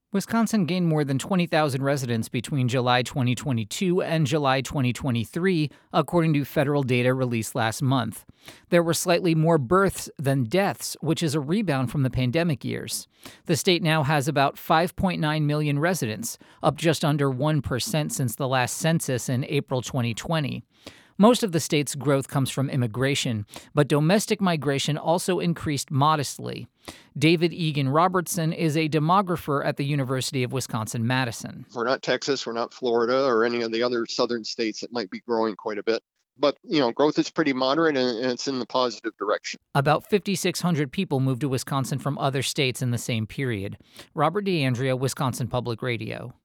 Wisconsin gained more than 20,000 residents between July 2022 and July 2023, according to federal data released last month. There were slightly more births than deaths, which is a rebound from the pandemic years. The state now has about 5.9 million residents, up just under 1% since the last census in April 2020. Most of the state's growth comes from immigration, but domestic migration also increased modestly. David Egan Robertson is a demographer at the University of Wisconsin-Madison. We're not Texas, we're not Florida, or any of the other southern states that might be growing quite a bit. But, growth is pretty moderate and it's in the positive direction. About 5,600 people moved to Wisconsin from other states in the same period. Robert DeAndrea, Wisconsin Public Radio.